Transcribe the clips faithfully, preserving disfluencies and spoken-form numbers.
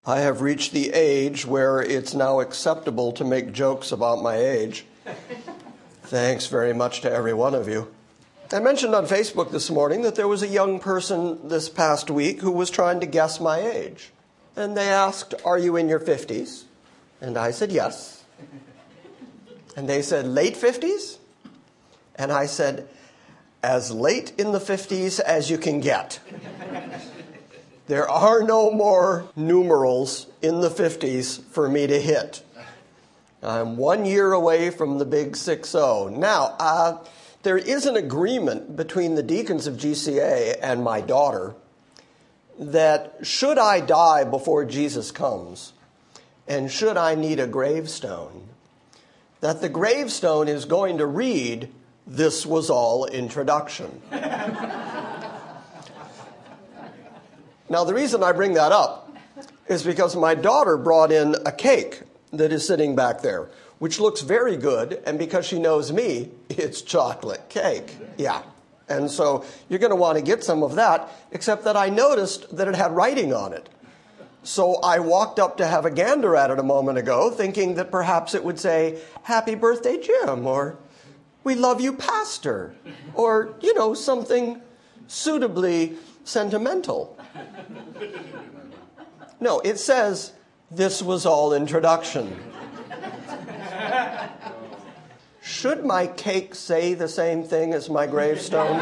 I have reached the age where it's now acceptable to make jokes about my age. Thanks very much to every one of you. I mentioned on Facebook this morning that there was a young person this past week who was trying to guess my age. And they asked, "Are you in your fifties?" And I said, "Yes." And they said, "Late fifties?" And I said, "As late in the fifties as you can get." There are no more numerals in the fifties for me to hit. I'm one year away from the big six oh. Now, uh, there is an agreement between the deacons of G C A and my daughter that should I die before Jesus comes, and should I need a gravestone, that the gravestone is going to read, "This was all introduction." Now, the reason I bring that up is because my daughter brought in a cake that is sitting back there, which looks very good, and because she knows me, it's chocolate cake. Yeah. And so you're going to want to get some of that, except that I noticed that it had writing on it. So I walked up to have a gander at it a moment ago, thinking that perhaps it would say, "Happy birthday, Jim," or "We love you, Pastor," or, you know, something suitably sentimental. No, it says, "This was all introduction." Should my cake say the same thing as my gravestone?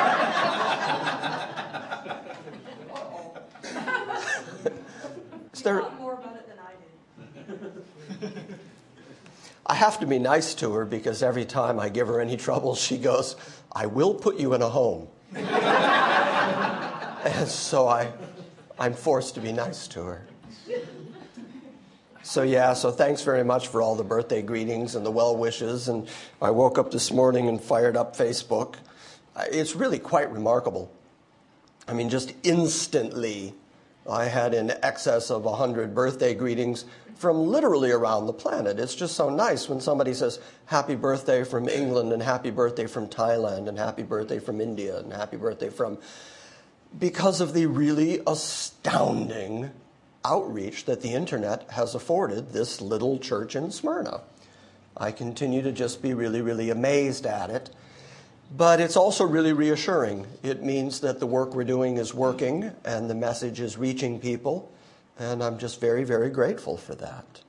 Is there... more about it than I did. I have to be nice to her because every time I give her any trouble, she goes, "I will put you in a home." And so I, I'm forced to be nice to her. So yeah, so thanks very much for all the birthday greetings and the well wishes. And I woke up this morning and fired up Facebook. It's really quite remarkable. I mean, just instantly, I had in excess of one hundred birthday greetings from literally around the planet. It's just so nice when somebody says, "Happy birthday from England," and "Happy birthday from Thailand," and "Happy birthday from India," and "Happy birthday from..." Because of the really astounding outreach that the internet has afforded this little church in Smyrna. I continue to just be really, really amazed at it. But it's also really reassuring. It means that the work we're doing is working and the message is reaching people. And I'm just very, very grateful for that.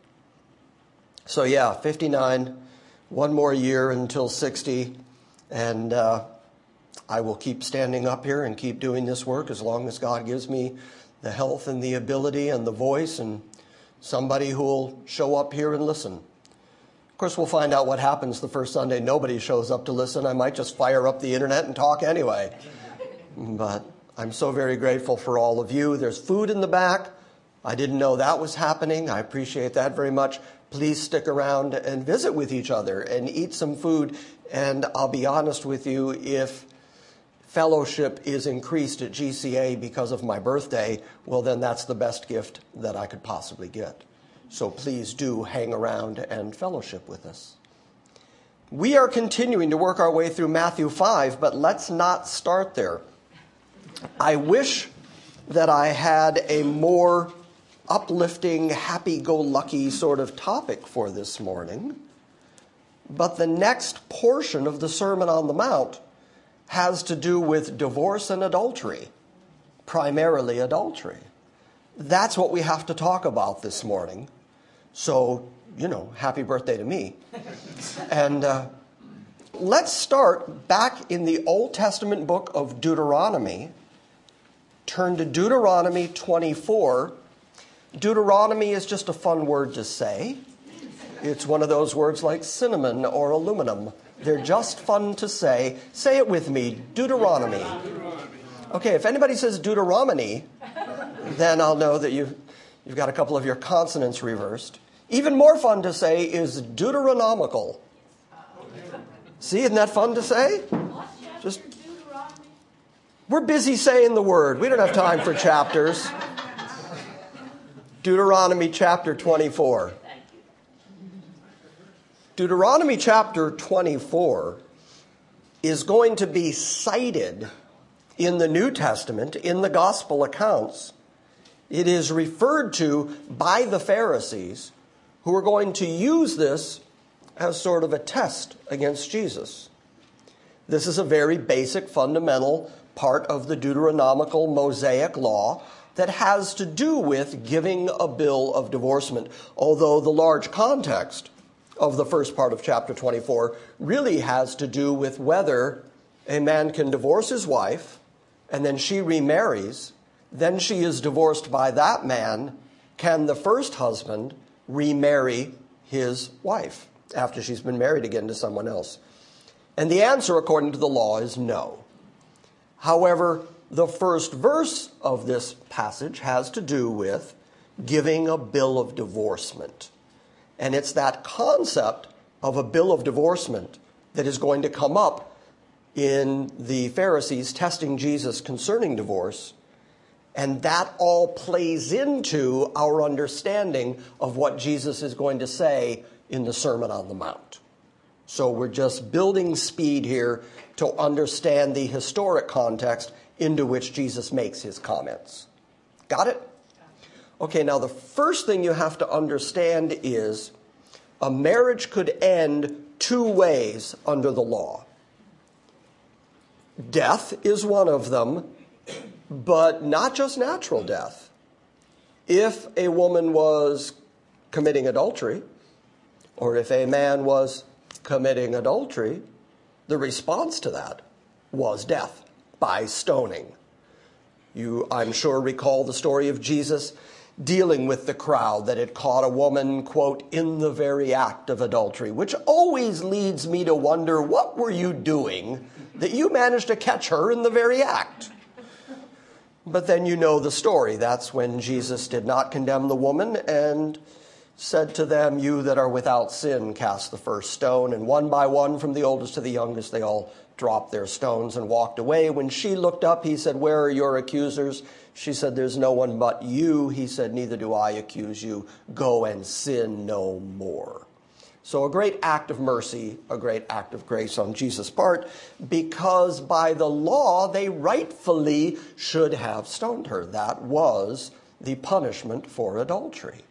So yeah, fifty-nine, one more year until sixty. And uh, I will keep standing up here and keep doing this work as long as God gives me the health and the ability and the voice and somebody who will show up here and listen. Of course, we'll find out what happens the first Sunday nobody shows up to listen. I might just fire up the internet and talk anyway. But I'm so very grateful for all of you. There's food in the back. I didn't know that was happening. I appreciate that very much. Please stick around and visit with each other and eat some food. And I'll be honest with you, if fellowship is increased at G C A because of my birthday, well, then that's the best gift that I could possibly get. So please do hang around and fellowship with us. We are continuing to work our way through Matthew five, but let's not start there. I wish that I had a more uplifting, happy-go-lucky sort of topic for this morning, but the next portion of the Sermon on the Mount has to do with divorce and adultery, primarily adultery. That's what we have to talk about this morning. So, you know, happy birthday to me. And uh, let's start back in the Old Testament book of Deuteronomy. Turn to Deuteronomy twenty-four. Deuteronomy is just a fun word to say. It's one of those words like cinnamon or aluminum. They're just fun to say. Say it with me, Deuteronomy. Okay, if anybody says Deuteronomy, then I'll know that you've, you've got a couple of your consonants reversed. Even more fun to say is Deuteronomical. See, isn't that fun to say? Just, we're busy saying the word. We don't have time for chapters. Deuteronomy chapter twenty-four. Deuteronomy chapter twenty-four is going to be cited in the New Testament, in the gospel accounts, It is referred to by the Pharisees, who are going to use this as sort of a test against Jesus. This is a very basic, fundamental part of the Deuteronomical Mosaic law that has to do with giving a bill of divorcement, although the large context of the first part of chapter twenty-four really has to do with whether a man can divorce his wife and then she remarries, then she is divorced by that man. Can the first husband remarry his wife after she's been married again to someone else? And the answer, according to the law, is no. However, the first verse of this passage has to do with giving a bill of divorcement. And it's that concept of a bill of divorcement that is going to come up in the Pharisees testing Jesus concerning divorce. And that all plays into our understanding of what Jesus is going to say in the Sermon on the Mount. So we're just building speed here to understand the historic context into which Jesus makes his comments. Got it? Okay, now the first thing you have to understand is a marriage could end two ways under the law. Death is one of them, but not just natural death. If a woman was committing adultery, or if a man was committing adultery, the response to that was death by stoning. You, I'm sure, recall the story of Jesus dealing with the crowd that had caught a woman, quote, in the very act of adultery, which always leads me to wonder, what were you doing that you managed to catch her in the very act? But then you know the story. That's when Jesus did not condemn the woman and said to them, you that are without sin, cast the first stone. And one by one, from the oldest to the youngest, they all dropped their stones and walked away. When she looked up, he said, where are your accusers? She said, there's no one but you. He said, neither do I accuse you. Go and sin no more. So a great act of mercy, a great act of grace on Jesus' part, because by the law, they rightfully should have stoned her. That was the punishment for adultery.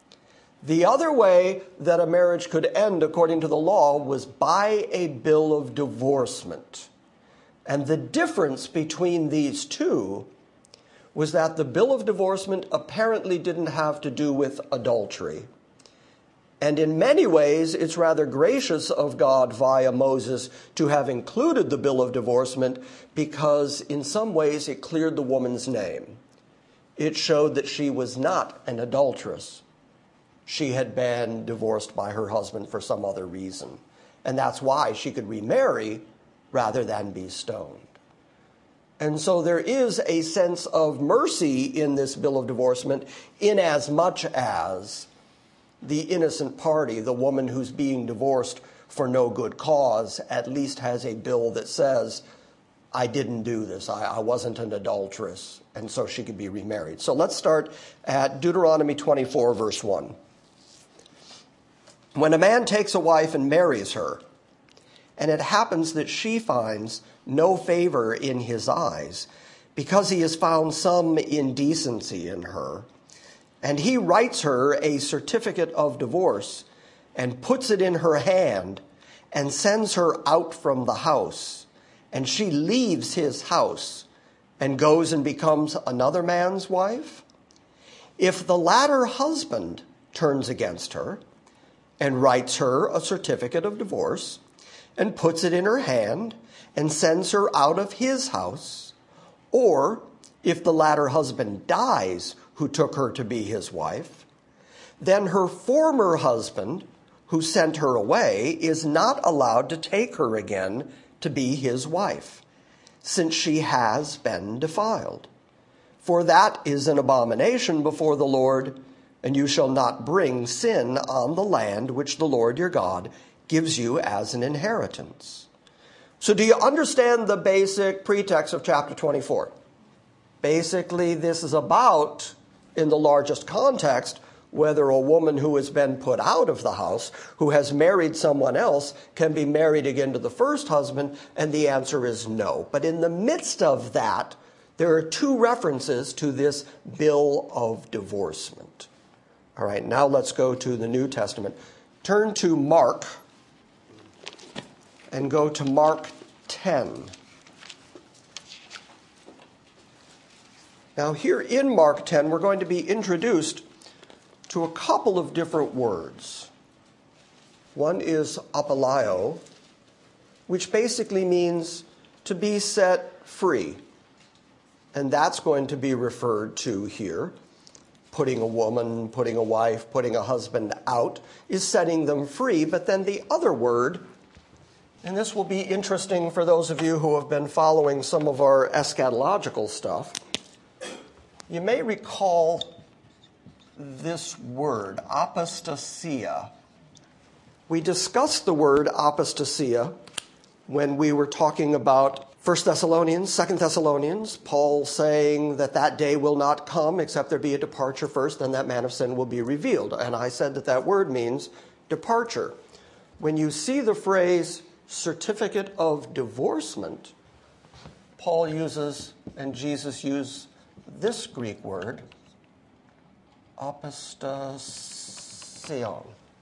The other way that a marriage could end, according to the law, was by a bill of divorcement. And the difference between these two was that the bill of divorcement apparently didn't have to do with adultery. And in many ways, it's rather gracious of God via Moses to have included the bill of divorcement, because in some ways it cleared the woman's name. It showed that she was not an adulteress. She had been divorced by her husband for some other reason. And that's why she could remarry rather than be stoned. And so there is a sense of mercy in this bill of divorcement, in as much as the innocent party, the woman who's being divorced for no good cause, at least has a bill that says, I didn't do this, I, I wasn't an adulteress, and so she could be remarried. So let's start at Deuteronomy twenty-four, verse one. When a man takes a wife and marries her, and it happens that she finds no favor in his eyes, because he has found some indecency in her, and he writes her a certificate of divorce and puts it in her hand and sends her out from the house, and she leaves his house and goes and becomes another man's wife, if the latter husband turns against her and writes her a certificate of divorce and puts it in her hand and sends her out of his house, or if the latter husband dies who took her to be his wife, then her former husband who sent her away is not allowed to take her again to be his wife, since she has been defiled. For that is an abomination before the Lord, and you shall not bring sin on the land which the Lord your God gives you as an inheritance. So do you understand the basic pretext of chapter twenty-four? Basically, this is about, in the largest context, whether a woman who has been put out of the house, who has married someone else, can be married again to the first husband, and the answer is no. But in the midst of that, there are two references to this bill of divorcement. All right, now let's go to the New Testament. Turn to Mark and go to Mark ten. Now here in Mark ten, we're going to be introduced to a couple of different words. One is apolaio, which basically means to be set free. And that's going to be referred to here. Putting a woman, putting a wife, putting a husband out is setting them free. But then the other word, and this will be interesting for those of you who have been following some of our eschatological stuff, you may recall this word, apostasia. We discussed the word apostasia when we were talking about First Thessalonians, Second Thessalonians, Paul saying that that day will not come except there be a departure first, then that man of sin will be revealed. And I said that that word means departure. When you see the phrase certificate of divorcement, Paul uses, and Jesus used, this Greek word, apostasion.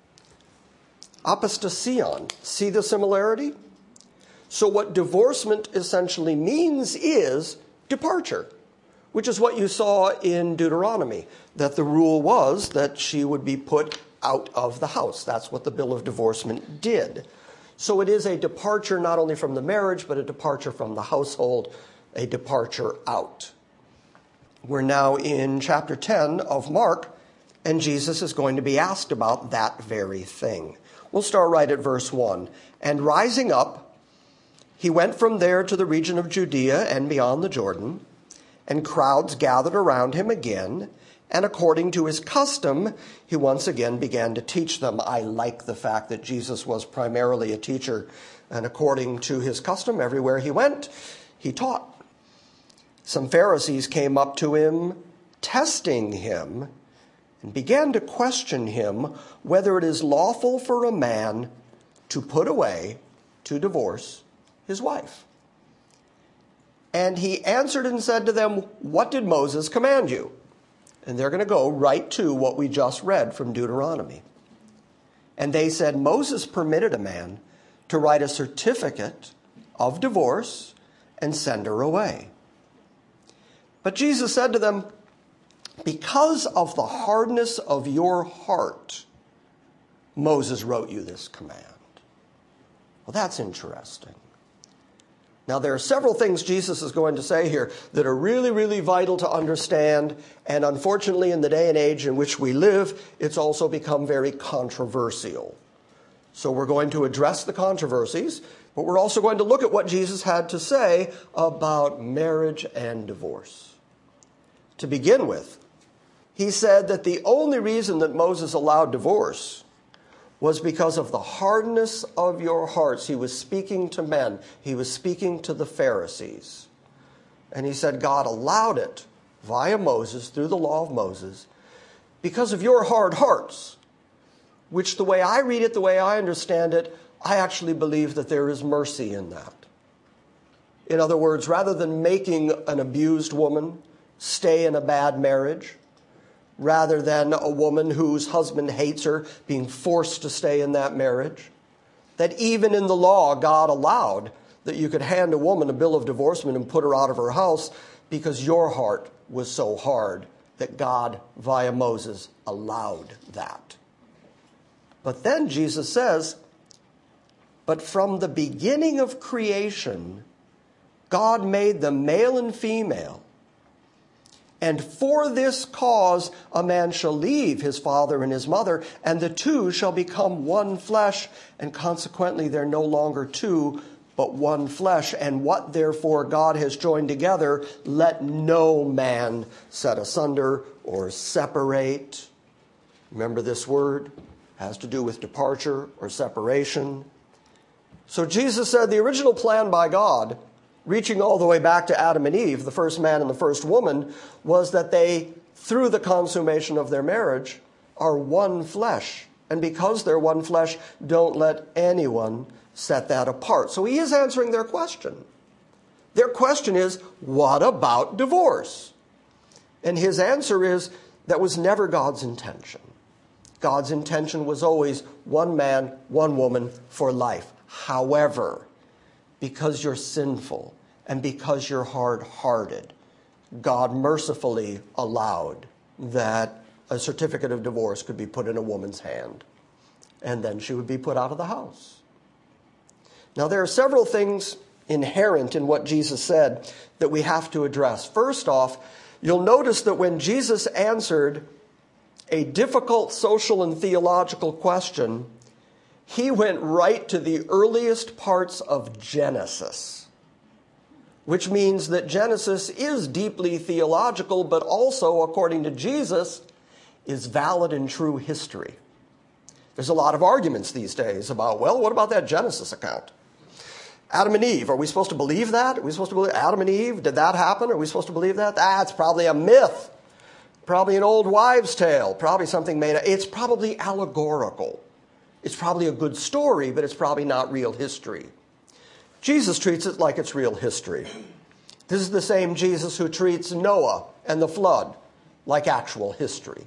Apostasion. See the similarity? So what divorcement essentially means is departure, which is what you saw in Deuteronomy, that the rule was that she would be put out of the house. That's what the bill of divorcement did. So it is a departure not only from the marriage, but a departure from the household, a departure out. We're now in chapter ten of Mark, and Jesus is going to be asked about that very thing. We'll start right at verse one. And rising up, he went from there to the region of Judea and beyond the Jordan, and crowds gathered around him again, and according to his custom, he once again began to teach them. I like the fact that Jesus was primarily a teacher, and according to his custom, everywhere he went, he taught. Some Pharisees came up to him, testing him, and began to question him whether it is lawful for a man to put away, to divorce, his wife. And he answered and said to them, what did Moses command you? And they're going to go right to what we just read from Deuteronomy. And they said, Moses permitted a man to write a certificate of divorce and send her away. But Jesus said to them, because of the hardness of your heart, Moses wrote you this command. Well, that's interesting. Now, there are several things Jesus is going to say here that are really, really vital to understand. And unfortunately, in the day and age in which we live, it's also become very controversial. So we're going to address the controversies, but we're also going to look at what Jesus had to say about marriage and divorce. To begin with, he said that the only reason that Moses allowed divorce was because of the hardness of your hearts. He was speaking to men. He was speaking to the Pharisees. And he said God allowed it via Moses, through the law of Moses, because of your hard hearts, which the way I read it, the way I understand it, I actually believe that there is mercy in that. In other words, rather than making an abused woman stay in a bad marriage, rather than a woman whose husband hates her being forced to stay in that marriage, that even in the law, God allowed that you could hand a woman a bill of divorcement and put her out of her house because your heart was so hard that God, via Moses, allowed that. But then Jesus says, but from the beginning of creation, God made them male and female. And for this cause, a man shall leave his father and his mother, and the two shall become one flesh, and consequently they're no longer two, but one flesh. And what therefore God has joined together, let no man set asunder or separate. Remember this word? It has to do with departure or separation. So Jesus said the original plan by God, reaching all the way back to Adam and Eve, the first man and the first woman, was that they, through the consummation of their marriage, are one flesh. And because they're one flesh, don't let anyone set that apart. So he is answering their question. Their question is, what about divorce? And his answer is, that was never God's intention. God's intention was always one man, one woman for life. However, because you're sinful and because you're hard-hearted, God mercifully allowed that a certificate of divorce could be put in a woman's hand, and then she would be put out of the house. Now, there are several things inherent in what Jesus said that we have to address. First off, you'll notice that when Jesus answered a difficult social and theological question, he went right to the earliest parts of Genesis, which means that Genesis is deeply theological, but also, according to Jesus, is valid and true history. There's a lot of arguments these days about, well, what about that Genesis account? Adam and Eve, are we supposed to believe that? Are we supposed to believe Adam and Eve? Did that happen? Are we supposed to believe that? That's probably a myth. Probably an old wives' tale. Probably something made up. It's probably allegorical. It's probably a good story, but it's probably not real history. Jesus treats it like it's real history. This is the same Jesus who treats Noah and the flood like actual history.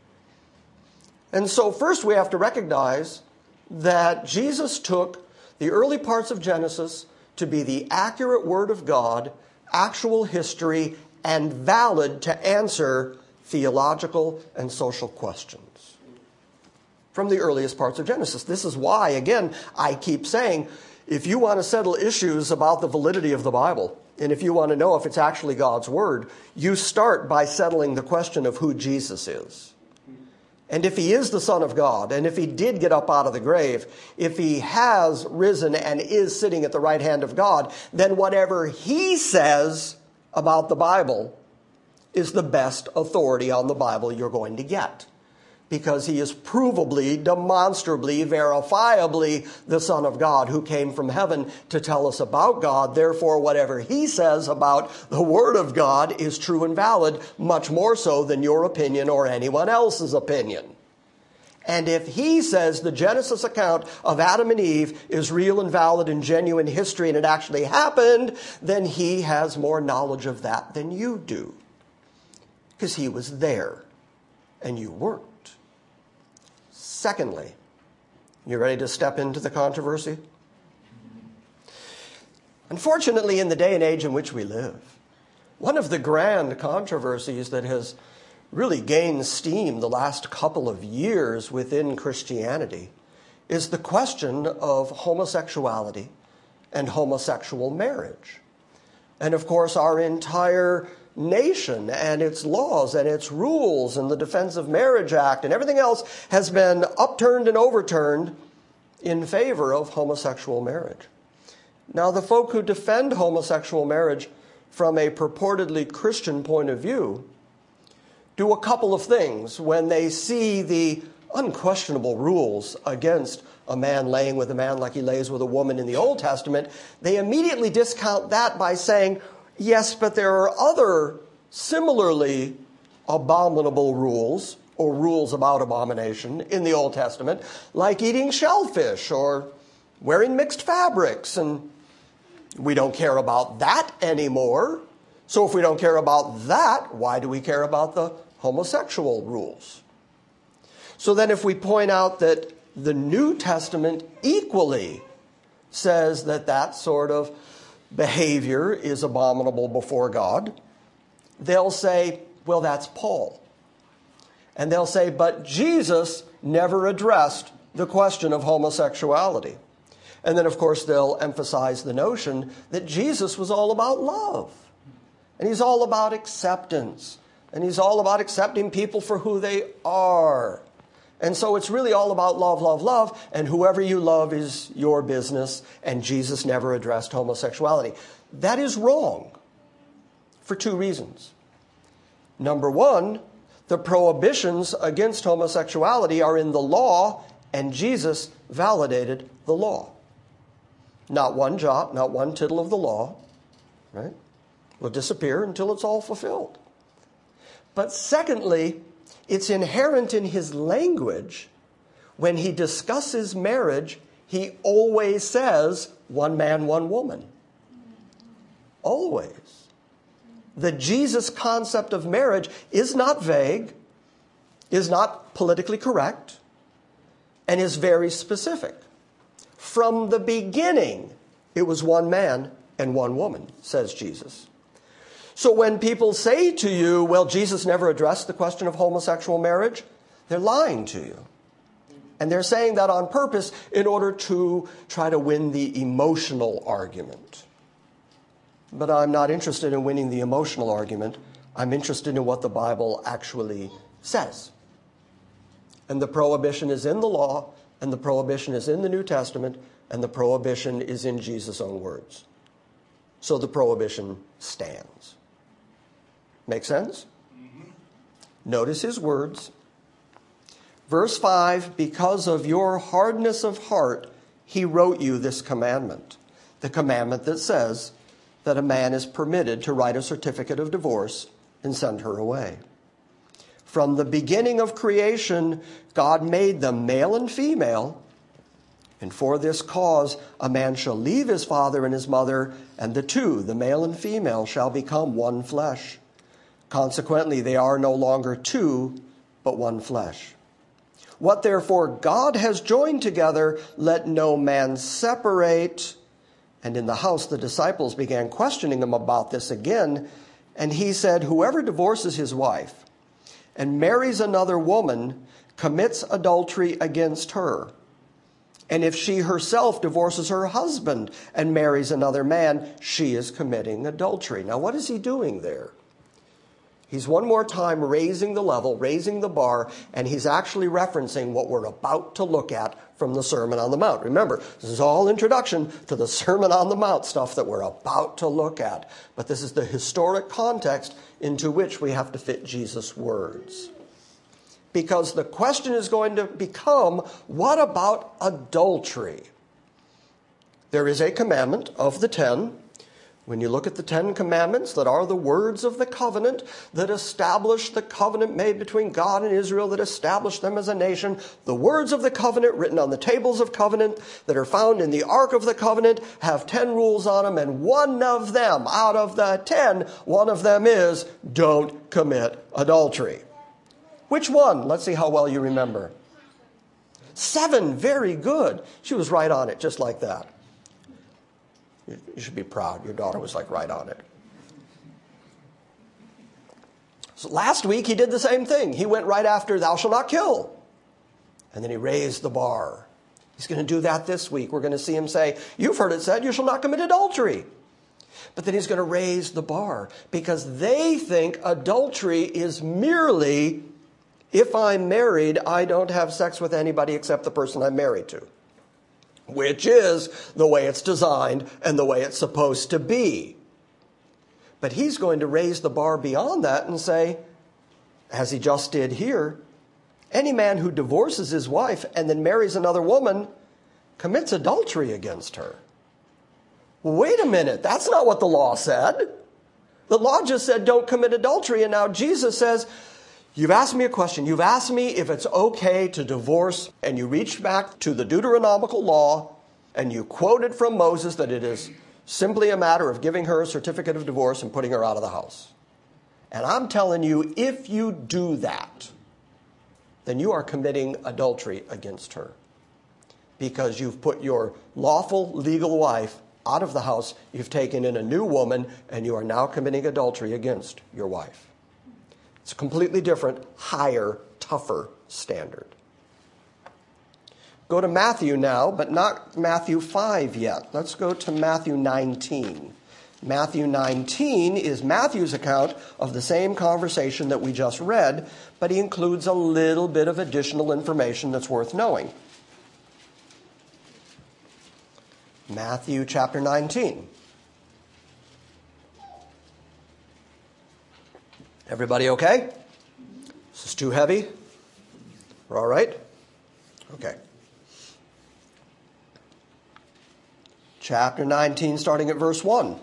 And so first we have to recognize that Jesus took the early parts of Genesis to be the accurate Word of God, actual history, and valid to answer theological and social questions from the earliest parts of Genesis. This is why, again, I keep saying, if you want to settle issues about the validity of the Bible, and if you want to know if it's actually God's Word, you start by settling the question of who Jesus is. And if he is the Son of God, and if he did get up out of the grave, if he has risen and is sitting at the right hand of God, then whatever he says about the Bible is the best authority on the Bible you're going to get. Because he is provably, demonstrably, verifiably the Son of God who came from heaven to tell us about God. Therefore, whatever he says about the Word of God is true and valid, much more so than your opinion or anyone else's opinion. And if he says the Genesis account of Adam and Eve is real and valid and genuine history and it actually happened, then he has more knowledge of that than you do. Because he was there and you weren't. Secondly, you ready to step into the controversy? Unfortunately, in the day and age in which we live, one of the grand controversies that has really gained steam the last couple of years within Christianity is the question of homosexuality and homosexual marriage. And of course, our entire nation and its laws and its rules and the Defense of Marriage Act and everything else has been upturned and overturned in favor of homosexual marriage. Now, the folk who defend homosexual marriage from a purportedly Christian point of view do a couple of things when they see the unquestionable rules against a man laying with a man like he lays with a woman in the Old Testament. They immediately discount that by saying, yes, but there are other similarly abominable rules or rules about abomination in the Old Testament, like eating shellfish or wearing mixed fabrics. And we don't care about that anymore. So if we don't care about that, why do we care about the homosexual rules? So then if we point out that the New Testament equally says that that sort of behavior is abominable before God, they'll say, well, that's Paul. And they'll say, but Jesus never addressed the question of homosexuality. And then, of course, they'll emphasize the notion that Jesus was all about love. And he's all about acceptance. And he's all about accepting people for who they are. And so it's really all about love, love, love, and whoever you love is your business, and Jesus never addressed homosexuality. That is wrong for two reasons. Number one, the prohibitions against homosexuality are in the law, and Jesus validated the law. Not one jot, not one tittle of the law, right, will disappear until it's all fulfilled. But secondly, it's inherent in his language. When he discusses marriage, he always says one man, one woman. Always. The Jesus concept of marriage is not vague, is not politically correct, and is very specific. From the beginning, it was one man and one woman, says Jesus. So when people say to you, well, Jesus never addressed the question of homosexual marriage, they're lying to you. And they're saying that on purpose in order to try to win the emotional argument. But I'm not interested in winning the emotional argument. I'm interested in what the Bible actually says. And the prohibition is in the law, and the prohibition is in the New Testament, and the prohibition is in Jesus' own words. So the prohibition stands. Make sense? Mm-hmm. Notice his words. Verse five, because of your hardness of heart, he wrote you this commandment. The commandment that says that a man is permitted to write a certificate of divorce and send her away. From the beginning of creation, God made them male and female. And for this cause, a man shall leave his father and his mother, and the two, the male and female, shall become one flesh. Consequently, they are no longer two, but one flesh. What therefore God has joined together, let no man separate. And in the house, the disciples began questioning him about this again. And he said, whoever divorces his wife and marries another woman commits adultery against her. And if she herself divorces her husband and marries another man, she is committing adultery. Now, what is he doing there? He's one more time raising the level, raising the bar, and he's actually referencing what we're about to look at from the Sermon on the Mount. Remember, this is all introduction to the Sermon on the Mount stuff that we're about to look at. But this is the historic context into which we have to fit Jesus' words. Because the question is going to become, what about adultery? There is a commandment of the ten. When you look at the Ten Commandments that are the words of the covenant that establish the covenant made between God and Israel, that established them as a nation, the words of the covenant written on the tables of covenant that are found in the Ark of the Covenant have ten rules on them, and one of them, out of the ten, one of them is don't commit adultery. Which one? Let's see how well you remember. Seven, very good. She was right on it, just like that. You should be proud. Your daughter was like right on it. So last week he did the same thing. He went right after thou shalt not kill. And then he raised the bar. He's going to do that this week. We're going to see him say, you've heard it said, you shall not commit adultery. But then he's going to raise the bar because they think adultery is merely, if I'm married, I don't have sex with anybody except the person I'm married to. Which is the way it's designed and the way it's supposed to be. But he's going to raise the bar beyond that and say, as he just did here, any man who divorces his wife and then marries another woman commits adultery against her. Wait a minute, that's not what the law said. The law just said don't commit adultery, and now Jesus says, you've asked me a question. You've asked me if it's okay to divorce, and you reached back to the Deuteronomical law, and you quoted from Moses that it is simply a matter of giving her a certificate of divorce and putting her out of the house. And I'm telling you, if you do that, then you are committing adultery against her. Because you've put your lawful, legal wife out of the house, you've taken in a new woman, and you are now committing adultery against your wife. It's a completely different, higher, tougher standard. Go to Matthew now, but not Matthew five yet. Let's go to Matthew nineteen. Matthew nineteen is Matthew's account of the same conversation that we just read, but he includes a little bit of additional information that's worth knowing. Matthew chapter nineteen. Everybody okay? This is too heavy? We're all right? Okay. Chapter nineteen, starting at verse one.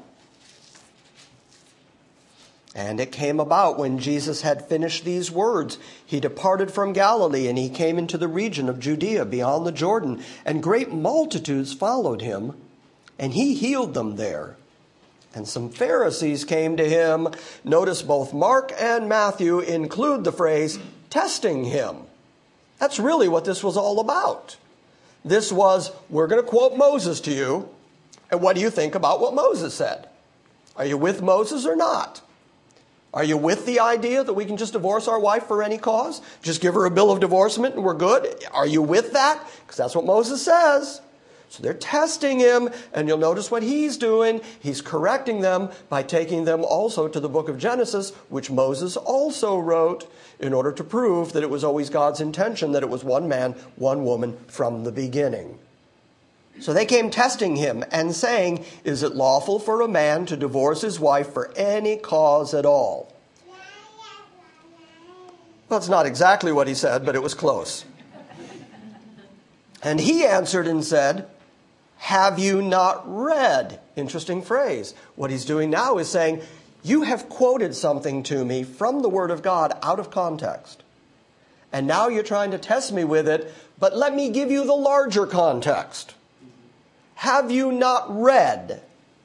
And it came about when Jesus had finished these words, he departed from Galilee, and he came into the region of Judea beyond the Jordan, and great multitudes followed him, and he healed them there. And some Pharisees came to him. Notice both Mark and Matthew include the phrase, testing him. That's really what this was all about. This was, we're going to quote Moses to you, and what do you think about what Moses said? Are you with Moses or not? Are you with the idea that we can just divorce our wife for any cause? Just give her a bill of divorcement and we're good? Are you with that? Because that's what Moses says. So they're testing him, and you'll notice what he's doing. He's correcting them by taking them also to the book of Genesis, which Moses also wrote, in order to prove that it was always God's intention that it was one man, one woman from the beginning. So they came testing him and saying, is it lawful for a man to divorce his wife for any cause at all? Well, it's not exactly what he said, but it was close. And he answered and said, have you not read? Interesting phrase. What he's doing now is saying, you have quoted something to me from the Word of God out of context. And now you're trying to test me with it, but let me give you the larger context. Have you not read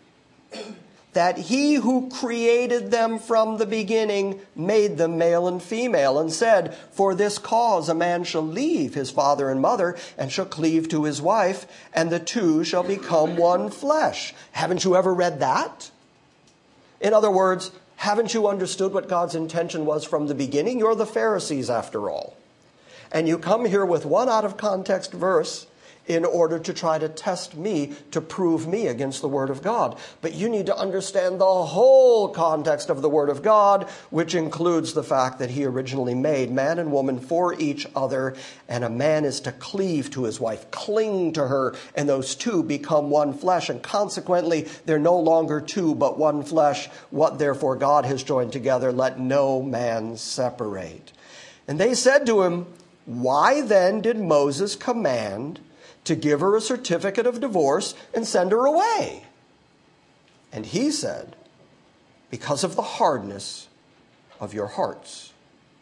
that he who created them from the beginning made them male and female, and said, for this cause a man shall leave his father and mother and shall cleave to his wife, and the two shall become one flesh? Haven't you ever read that? In other words, haven't you understood what God's intention was from the beginning? You're the Pharisees after all. And you come here with one out of context verse in order to try to test me, to prove me against the Word of God. But you need to understand the whole context of the Word of God, which includes the fact that he originally made man and woman for each other, and a man is to cleave to his wife, cling to her, and those two become one flesh, and consequently they're no longer two but one flesh. What therefore God has joined together, let no man separate. And they said to him, why then did Moses command to give her a certificate of divorce and send her away? And he said, because of the hardness of your hearts.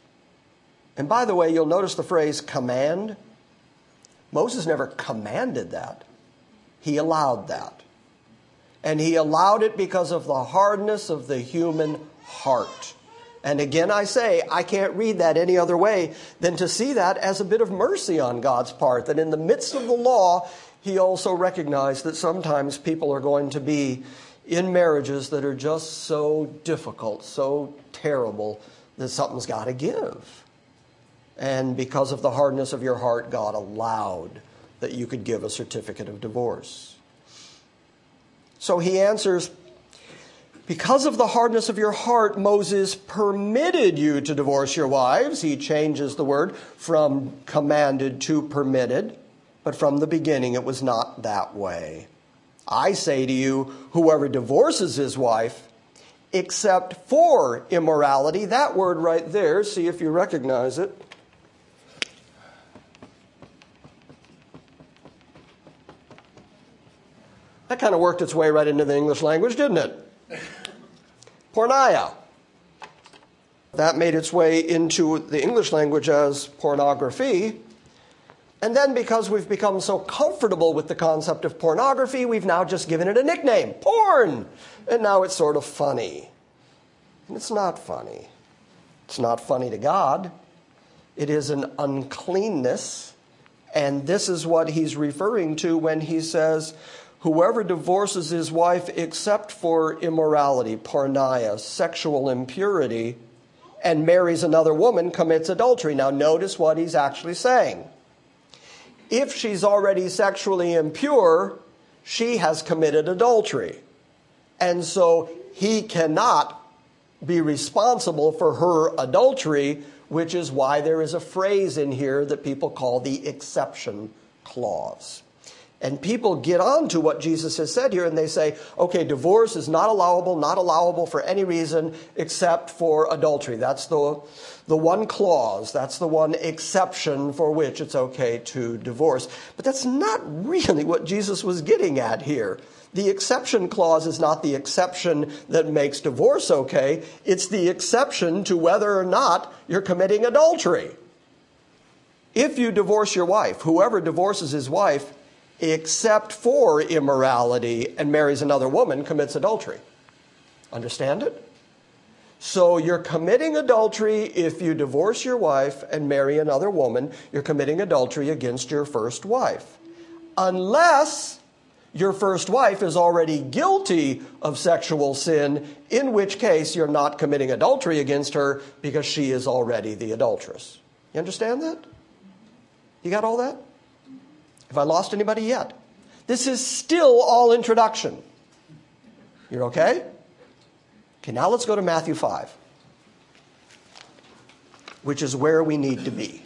And by the way, you'll notice the phrase command. Moses never commanded that. He allowed that. And he allowed it because of the hardness of the human heart. And again, I say, I can't read that any other way than to see that as a bit of mercy on God's part, that in the midst of the law, he also recognized that sometimes people are going to be in marriages that are just so difficult, so terrible, that something's got to give. And because of the hardness of your heart, God allowed that you could give a certificate of divorce. So he answers, because of the hardness of your heart, Moses permitted you to divorce your wives. He changes the word from commanded to permitted. But from the beginning, it was not that way. I say to you, whoever divorces his wife, except for immorality, that word right there, see if you recognize it. That kind of worked its way right into the English language, didn't it? Porneia. That made its way into the English language as pornography. And then because we've become so comfortable with the concept of pornography, we've now just given it a nickname, porn. And now it's sort of funny. And it's not funny. It's not funny to God. It is an uncleanness. And this is what he's referring to when he says, whoever divorces his wife except for immorality, porneia, sexual impurity, and marries another woman commits adultery. Now notice what he's actually saying. If she's already sexually impure, she has committed adultery. And so he cannot be responsible for her adultery, which is why there is a phrase in here that people call the exception clause. And people get on to what Jesus has said here and they say, okay, divorce is not allowable, not allowable for any reason except for adultery. That's the, the one clause, that's the one exception for which it's okay to divorce. But that's not really what Jesus was getting at here. The exception clause is not the exception that makes divorce okay. It's the exception to whether or not you're committing adultery. If you divorce your wife, whoever divorces his wife, except for immorality and marries another woman, commits adultery. Understand it? So you're committing adultery if you divorce your wife and marry another woman. You're committing adultery against your first wife. Unless your first wife is already guilty of sexual sin, in which case you're not committing adultery against her because she is already the adulteress. You understand that? You got all that? Have I lost anybody yet? This is still all introduction. You're okay? Okay, now let's go to Matthew five, which is where we need to be.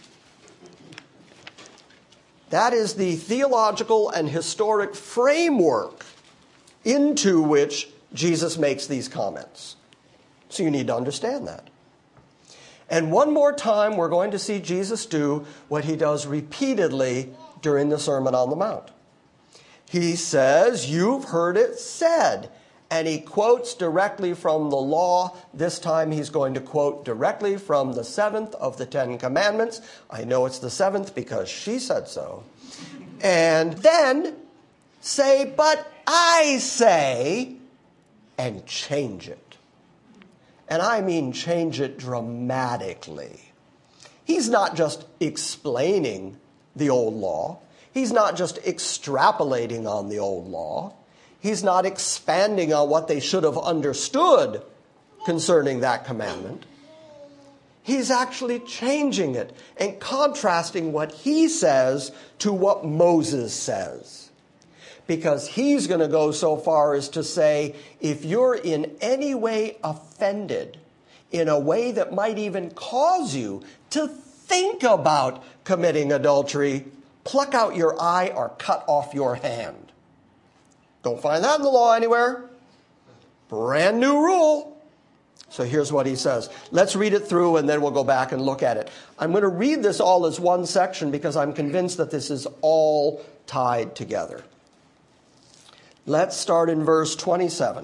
That is the theological and historic framework into which Jesus makes these comments. So you need to understand that. And one more time, we're going to see Jesus do what he does repeatedly during the Sermon on the Mount. He says, "You've heard it said." And he quotes directly from the law. This time he's going to quote directly from the seventh of the Ten Commandments. I know it's the seventh because she said so. And then say, "But I say," and change it. And I mean change it dramatically. He's not just explaining the old law. He's not just extrapolating on the old law. He's not expanding on what they should have understood concerning that commandment. He's actually changing it and contrasting what he says to what Moses says. Because he's going to go so far as to say, if you're in any way offended, in a way that might even cause you to think about committing adultery, pluck out your eye or cut off your hand. Don't find that in the law anywhere. Brand new rule. So here's what he says. Let's read it through and then we'll go back and look at it. I'm going to read this all as one section because I'm convinced that this is all tied together. Let's start in verse twenty-seven.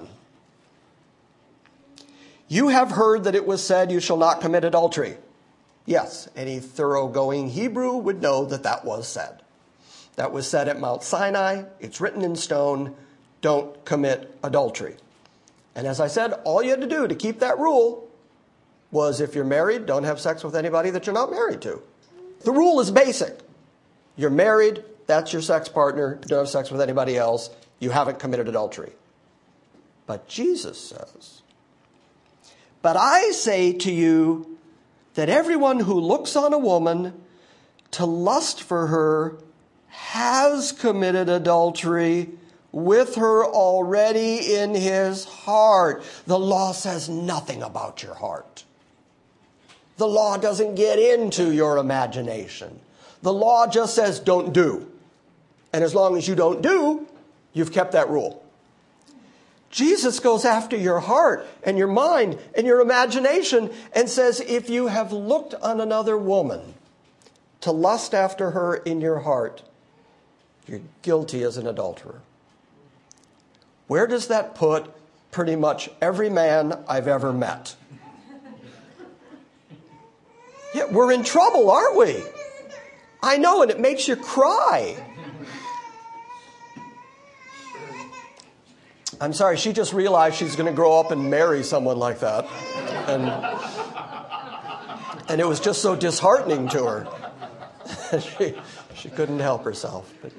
"You have heard that it was said, 'You shall not commit adultery.'" Yes, any thoroughgoing Hebrew would know that that was said. That was said at Mount Sinai. It's written in stone. Don't commit adultery. And as I said, all you had to do to keep that rule was, if you're married, don't have sex with anybody that you're not married to. The rule is basic. You're married, that's your sex partner, don't have sex with anybody else, you haven't committed adultery. But Jesus says, "But I say to you that everyone who looks on a woman to lust for her has committed adultery with her already in his heart." The law says nothing about your heart. The law doesn't get into your imagination. The law just says don't do. And as long as you don't do, you've kept that rule. Jesus goes after your heart and your mind and your imagination and says, if you have looked on another woman to lust after her in your heart, you're guilty as an adulterer. Where does that put pretty much every man I've ever met? Yeah, we're in trouble, aren't we? I know, and it makes you cry. I'm sorry, she just realized she's going to grow up and marry someone like that. And, and it was just so disheartening to her. she, she couldn't help herself. But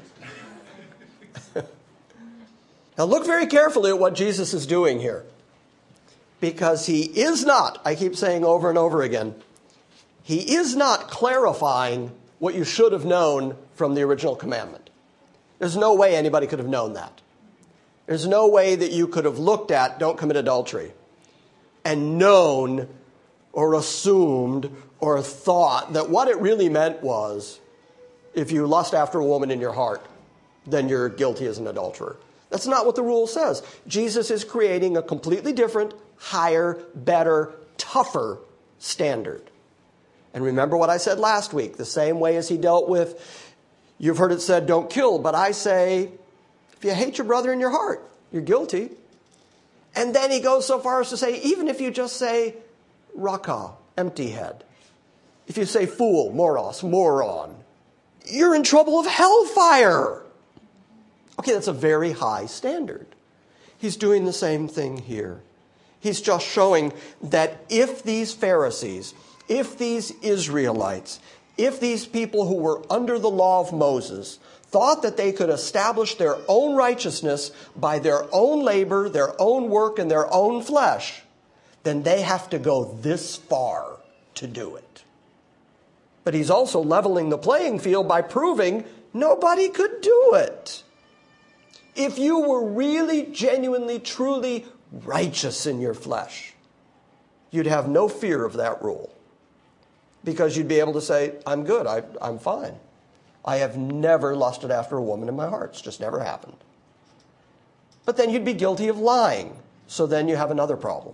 now look very carefully at what Jesus is doing here. Because he is not, I keep saying over and over again, he is not clarifying what you should have known from the original commandment. There's no way anybody could have known that. There's no way that you could have looked at don't commit adultery and known or assumed or thought that what it really meant was if you lust after a woman in your heart, then you're guilty as an adulterer. That's not what the rule says. Jesus is creating a completely different, higher, better, tougher standard. And remember what I said last week, the same way as he dealt with, you've heard it said, don't kill, but I say, if you hate your brother in your heart, you're guilty. And then he goes so far as to say, even if you just say, raka, empty head. If you say fool, moros, moron, you're in trouble of hellfire. Okay, that's a very high standard. He's doing the same thing here. He's just showing that if these Pharisees, if these Israelites, if these people who were under the law of Moses thought that they could establish their own righteousness by their own labor, their own work, and their own flesh, then they have to go this far to do it. But he's also leveling the playing field by proving nobody could do it. If you were really, genuinely, truly righteous in your flesh, you'd have no fear of that rule. Because you'd be able to say, I'm good, I, I'm fine. I have never lusted after a woman in my heart. It's just never happened. But then you'd be guilty of lying. So then you have another problem.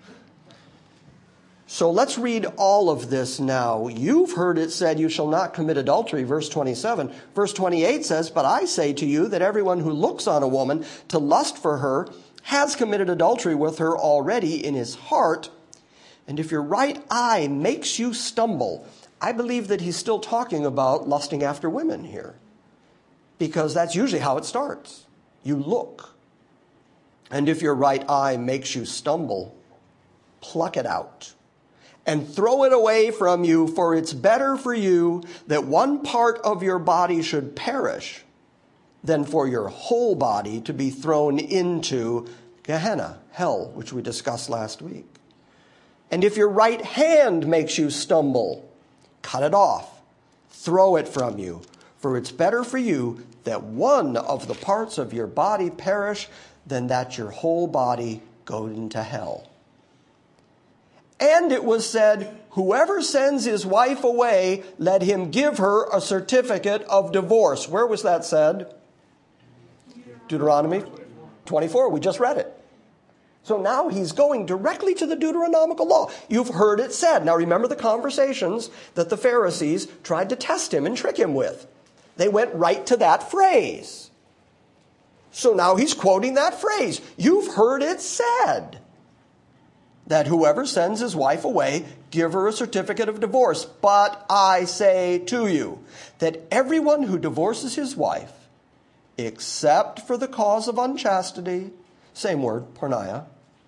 So let's read all of this now. You've heard it said, you shall not commit adultery, verse twenty-seven. Verse twenty-eight says, but I say to you that everyone who looks on a woman to lust for her has committed adultery with her already in his heart. And if your right eye makes you stumble, I believe that he's still talking about lusting after women here, because that's usually how it starts. You look. And if your right eye makes you stumble, pluck it out and throw it away from you, for it's better for you that one part of your body should perish than for your whole body to be thrown into Gehenna, hell, which we discussed last week. And if your right hand makes you stumble, cut it off, throw it from you, for it's better for you that one of the parts of your body perish than that your whole body go into hell. And it was said, whoever sends his wife away, let him give her a certificate of divorce. Where was that said? Deuteronomy twenty-four. We just read it. So now he's going directly to the Deuteronomical law. You've heard it said. Now remember the conversations that the Pharisees tried to test him and trick him with. They went right to that phrase. So now he's quoting that phrase. You've heard it said that whoever sends his wife away, give her a certificate of divorce. But I say to you that everyone who divorces his wife, except for the cause of unchastity, same word, porneia,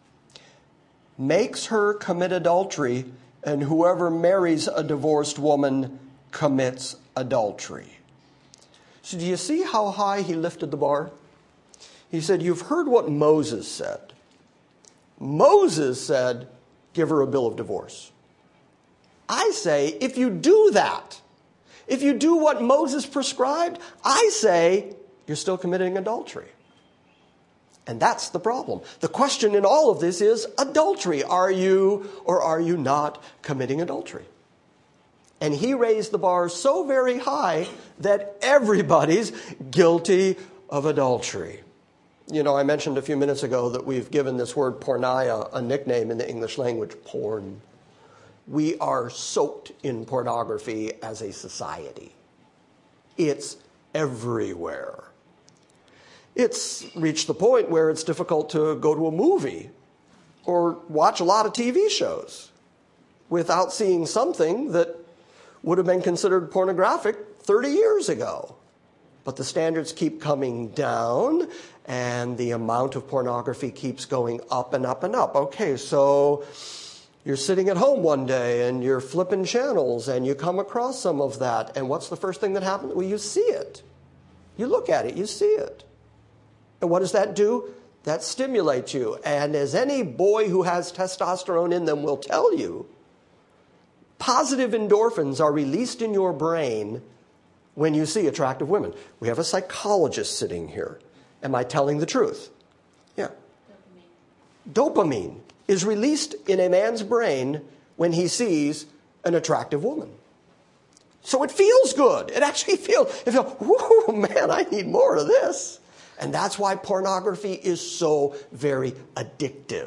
makes her commit adultery, and whoever marries a divorced woman commits adultery. So do you see how high he lifted the bar? He said, you've heard what Moses said. Moses said, give her a bill of divorce. I say, if you do that, if you do what Moses prescribed, I say, you're still committing adultery. And that's the problem. The question in all of this is adultery. Are you or are you not committing adultery? And he raised the bar so very high that everybody's guilty of adultery. You know, I mentioned a few minutes ago that we've given this word porneia a nickname in the English language, porn. We are soaked in pornography as a society. It's everywhere. It's reached the point where it's difficult to go to a movie or watch a lot of T V shows without seeing something that would have been considered pornographic thirty years ago. But the standards keep coming down, and the amount of pornography keeps going up and up and up. Okay, so you're sitting at home one day, and you're flipping channels, and you come across some of that. And what's the first thing that happens? Well, you see it. You look at it, you see it. And what does that do? That stimulates you. And as any boy who has testosterone in them will tell you, positive endorphins are released in your brain when you see attractive women. We have a psychologist sitting here. Am I telling the truth? Yeah. Dopamine. Dopamine is released in a man's brain when he sees an attractive woman. So it feels good. It actually feels, it feels, whoo, man, I need more of this. And that's why pornography is so very addictive.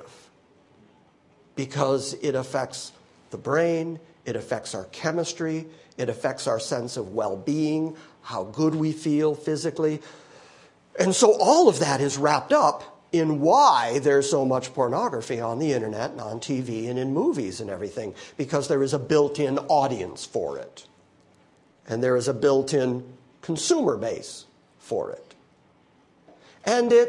Because it affects the brain, it affects our chemistry, it affects our sense of well-being, how good we feel physically. And so all of that is wrapped up in why there's so much pornography on the internet and on T V and in movies and everything. Because there is a built-in audience for it. And there is a built-in consumer base for it. And it's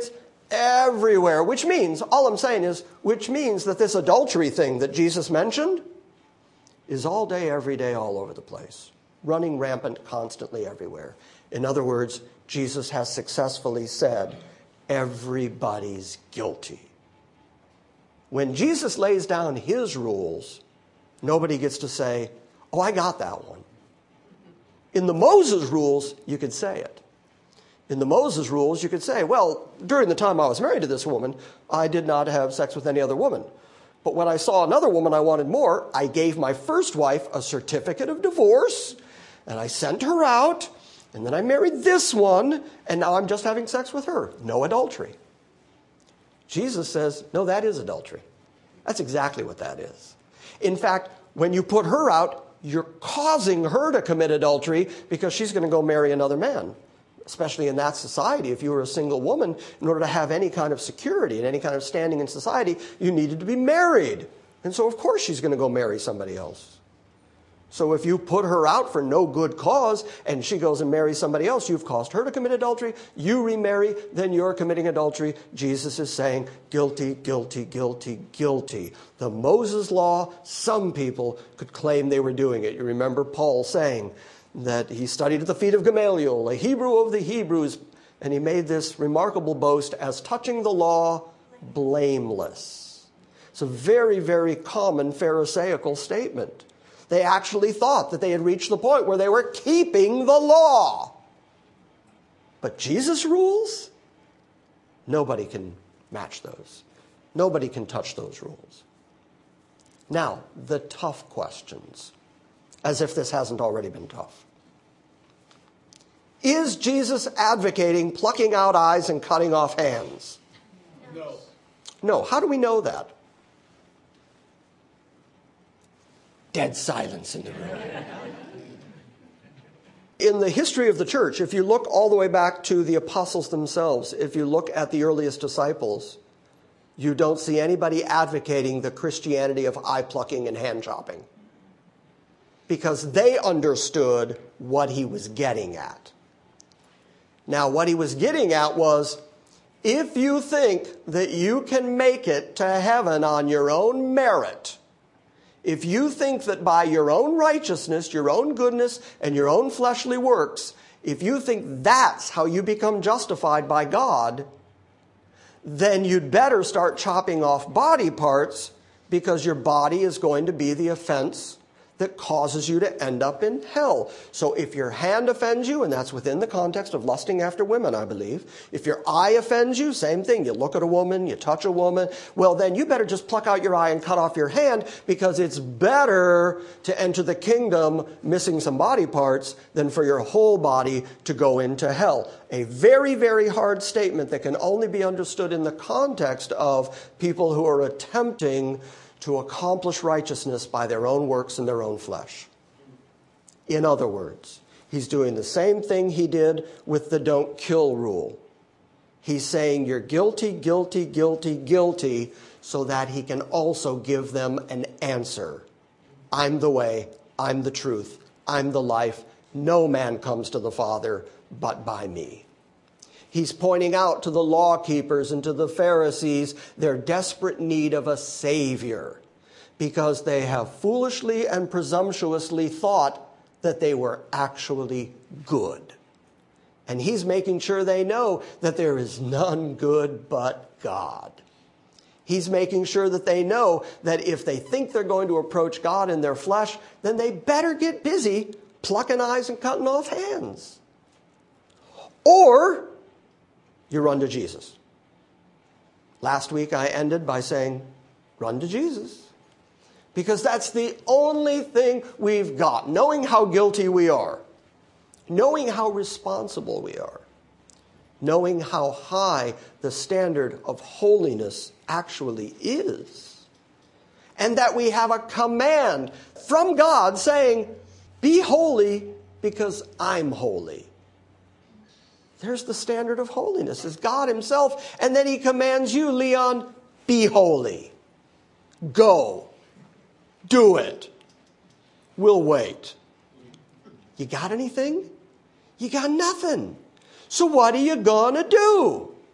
Everywhere, which means, all I'm saying is, which means that this adultery thing that Jesus mentioned is all day, every day, all over the place, running rampant constantly everywhere. In other words, Jesus has successfully said, everybody's guilty. When Jesus lays down his rules, nobody gets to say, oh, I got that one. In the Moses rules, you could say it. In the Moses rules, you could say, well, during the time I was married to this woman, I did not have sex with any other woman. But when I saw another woman I wanted more, I gave my first wife a certificate of divorce, and I sent her out, and then I married this one, and now I'm just having sex with her. No adultery. Jesus says, no, that is adultery. That's exactly what that is. In fact, when you put her out, you're causing her to commit adultery because she's going to go marry another man. Especially in that society, if you were a single woman, in order to have any kind of security and any kind of standing in society, you needed to be married. And so, of course, she's going to go marry somebody else. So if you put her out for no good cause and she goes and marries somebody else, you've caused her to commit adultery. You remarry, then you're committing adultery. Jesus is saying, guilty, guilty, guilty, guilty. The Moses law, some people could claim they were doing it. You remember Paul saying that he studied at the feet of Gamaliel, a Hebrew of the Hebrews, and he made this remarkable boast as touching the law, blameless. It's a very, very common Pharisaical statement. They actually thought that they had reached the point where they were keeping the law. But Jesus' rules, nobody can match those. Nobody can touch those rules. Now, the tough questions, as if this hasn't already been tough. Is Jesus advocating plucking out eyes and cutting off hands? No. No. How do we know that? Dead silence in the room. In the history of the church, if you look all the way back to the apostles themselves, if you look at the earliest disciples, you don't see anybody advocating the Christianity of eye plucking and hand chopping. Because they understood what he was getting at. Now, what he was getting at was, if you think that you can make it to heaven on your own merit, if you think that by your own righteousness, your own goodness, and your own fleshly works, if you think that's how you become justified by God, then you'd better start chopping off body parts, because your body is going to be the offense that causes you to end up in hell. So if your hand offends you, and that's within the context of lusting after women, I believe. If your eye offends you, same thing. You look at a woman, you touch a woman. Well, then you better just pluck out your eye and cut off your hand, because it's better to enter the kingdom missing some body parts than for your whole body to go into hell. A very, very hard statement that can only be understood in the context of people who are attempting to accomplish righteousness by their own works and their own flesh. In other words, he's doing the same thing he did with the don't kill rule. He's saying you're guilty, guilty, guilty, guilty, so that he can also give them an answer. I'm the way, I'm the truth, I'm the life. No man comes to the Father but by me. He's pointing out to the law keepers and to the Pharisees their desperate need of a Savior, because they have foolishly and presumptuously thought that they were actually good. And he's making sure they know that there is none good but God. He's making sure that they know that if they think they're going to approach God in their flesh, then they better get busy plucking eyes and cutting off hands. Or you run to Jesus. Last week I ended by saying, run to Jesus. Because that's the only thing we've got. Knowing how guilty we are. Knowing how responsible we are. Knowing how high the standard of holiness actually is. And that we have a command from God saying, be holy because I'm holy. There's the standard of holiness, is God himself. And then he commands you, Leon, be holy. Go. Do it. We'll wait. You got anything? You got nothing. So what are you going to do?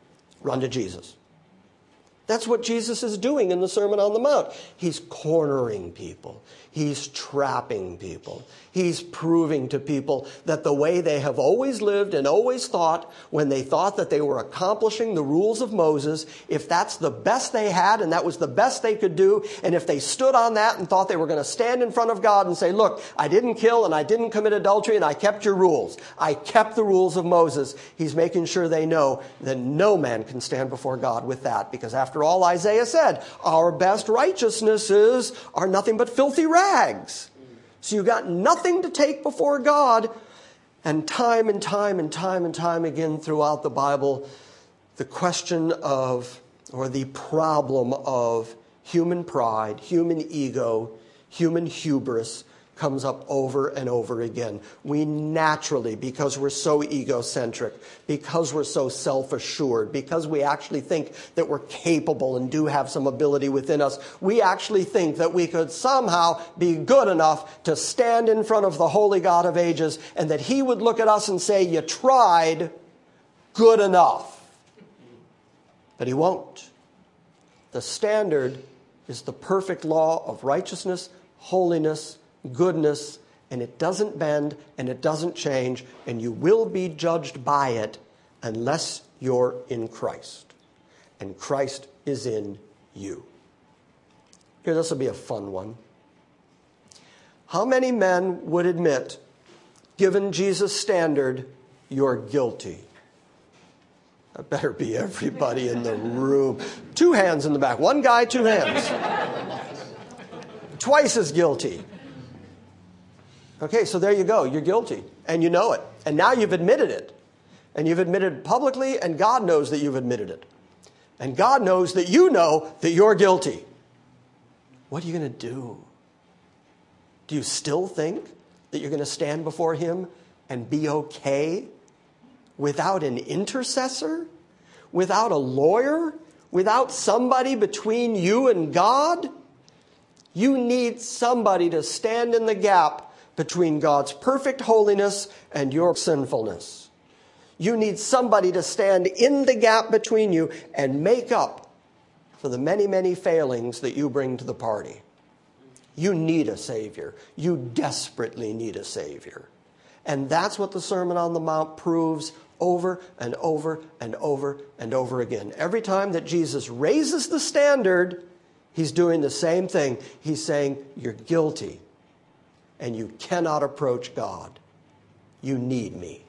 run to Jesus. That's what Jesus is doing in the Sermon on the Mount. He's cornering people. He's trapping people. He's proving to people that the way they have always lived and always thought, when they thought that they were accomplishing the rules of Moses, if that's the best they had and that was the best they could do, and if they stood on that and thought they were going to stand in front of God and say, look, I didn't kill and I didn't commit adultery and I kept your rules. I kept the rules of Moses. He's making sure they know that no man can stand before God with that, because after all, Isaiah said, our best righteousnesses are nothing but filthy rags. So you got nothing to take before God. And time and time and time and time again throughout the Bible, the question of, or the problem of human pride, human ego, human hubris comes up over and over again. We naturally, because we're so egocentric, because we're so self-assured, because we actually think that we're capable and do have some ability within us, we actually think that we could somehow be good enough to stand in front of the holy God of ages and that he would look at us and say, you tried good enough. But he won't. The standard is the perfect law of righteousness, holiness, goodness, and it doesn't bend and it doesn't change, and you will be judged by it unless you're in Christ. And Christ is in you. Here, this will be a fun one. How many men would admit, given Jesus' standard, you're guilty? That better be everybody in the room. Two hands in the back. One guy, two hands. Twice as guilty. Okay, so there you go. You're guilty, and you know it. And now you've admitted it. And you've admitted it publicly, and God knows that you've admitted it. And God knows that you know that you're guilty. What are you going to do? Do you still think that you're going to stand before him and be okay without an intercessor, without a lawyer, without somebody between you and God? You need somebody to stand in the gap between God's perfect holiness and your sinfulness. You need somebody to stand in the gap between you and make up for the many, many failings that you bring to the party. You need a Savior. You desperately need a Savior. And that's what the Sermon on the Mount proves over and over and over and over again. Every time that Jesus raises the standard, he's doing the same thing. He's saying, you're guilty. And you cannot approach God. You need me.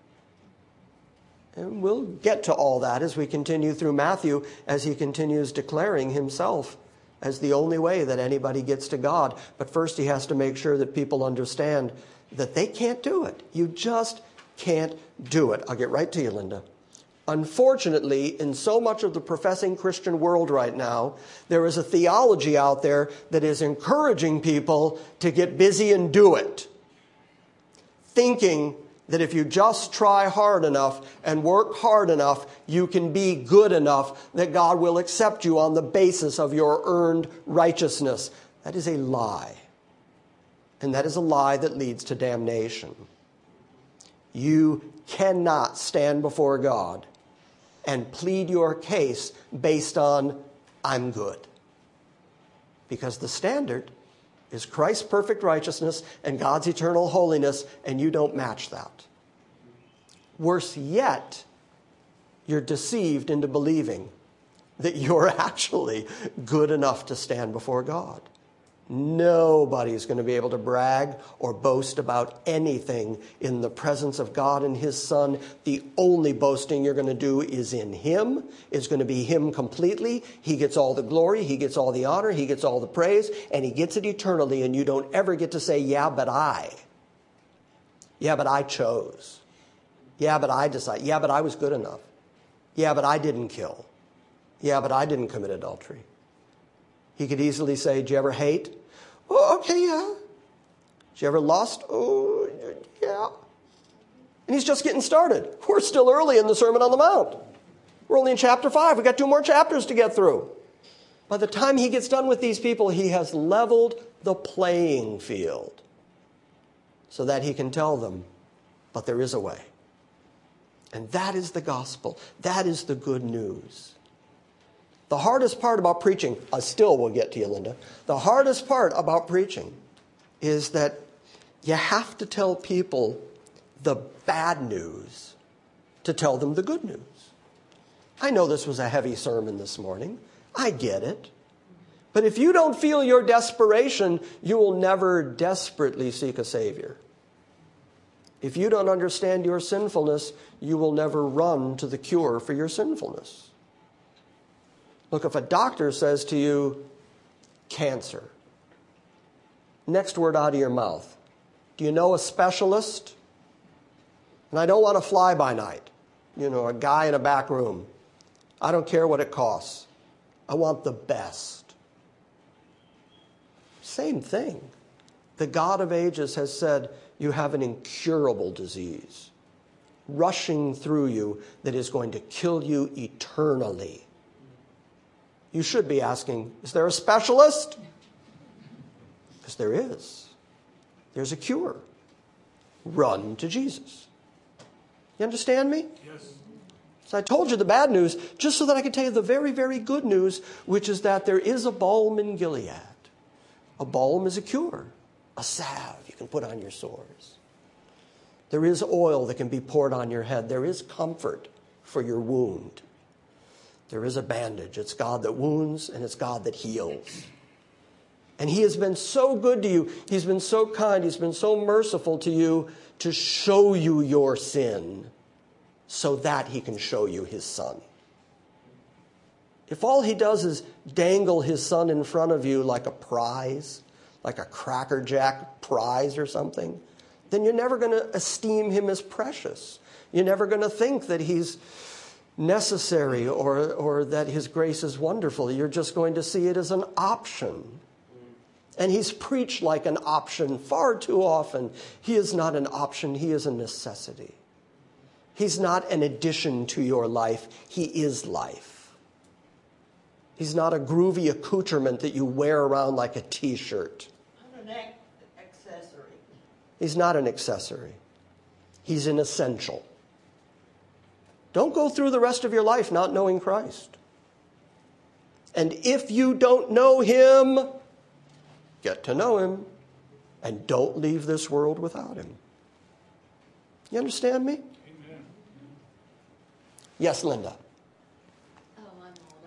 And we'll get to all that as we continue through Matthew, as he continues declaring himself as the only way that anybody gets to God. But first he has to make sure that people understand that they can't do it. You just can't do it. I'll get right to you, Linda. Unfortunately, in so much of the professing Christian world right now, there is a theology out there that is encouraging people to get busy and do it, thinking that if you just try hard enough and work hard enough, you can be good enough that God will accept you on the basis of your earned righteousness. That is a lie. And that is a lie that leads to damnation. You cannot stand before God and plead your case based on, I'm good. Because the standard is Christ's perfect righteousness and God's eternal holiness, and you don't match that. Worse yet, you're deceived into believing that you're actually good enough to stand before God. Nobody's going to be able to brag or boast about anything in the presence of God and his Son. The only boasting you're going to do is in him. It's going to be him completely. He gets all the glory. He gets all the honor. He gets all the praise. And he gets it eternally. And you don't ever get to say, yeah, but I. Yeah, but I chose. Yeah, but I decided. Yeah, but I was good enough. Yeah, but I didn't kill. Yeah, but I didn't commit adultery. He could easily say, did you ever hate? Oh, okay, yeah. Did you ever lust? Oh, yeah. And he's just getting started. We're still early in the Sermon on the Mount. We're only in chapter five. We've got two more chapters to get through. By the time he gets done with these people, he has leveled the playing field so that he can tell them, but there is a way. And that is the gospel. That is the good news. The hardest part about preaching, I still will get to you, Linda. The hardest part about preaching is that you have to tell people the bad news to tell them the good news. I know this was a heavy sermon this morning. I get it. But if you don't feel your desperation, you will never desperately seek a Savior. If you don't understand your sinfulness, you will never run to the cure for your sinfulness. Look, if a doctor says to you, cancer, next word out of your mouth, do you know a specialist? And I don't want a fly-by-night, you know, a guy in a back room. I don't care what it costs. I want the best. Same thing. The God of ages has said, you have an incurable disease rushing through you that is going to kill you eternally. You should be asking, is there a specialist? Because there is. There's a cure. Run to Jesus. You understand me? Yes. So I told you the bad news just so that I could tell you the very, very good news, which is that there is a balm in Gilead. A balm is a cure, a salve you can put on your sores. There is oil that can be poured on your head. There is comfort for your wound. There is a bandage. It's God that wounds and it's God that heals. And he has been so good to you. He's been so kind. He's been so merciful to you to show you your sin so that he can show you his son. If all he does is dangle his son in front of you like a prize, like a Cracker Jack prize or something, then you're never going to esteem him as precious. You're never going to think that he's necessary or, or that his grace is wonderful. You're just going to see it as an option. And he's preached like an option far too often. He is not an option. He is a necessity. He's not an addition to your life. He is life. He's not a groovy accoutrement that you wear around like a T-shirt. Not an accessory. He's not an accessory. He's an essential. Don't go through the rest of your life not knowing Christ. And if you don't know him, get to know him. And don't leave this world without him. You understand me? Amen. Yes, Linda. Oh, I'm old.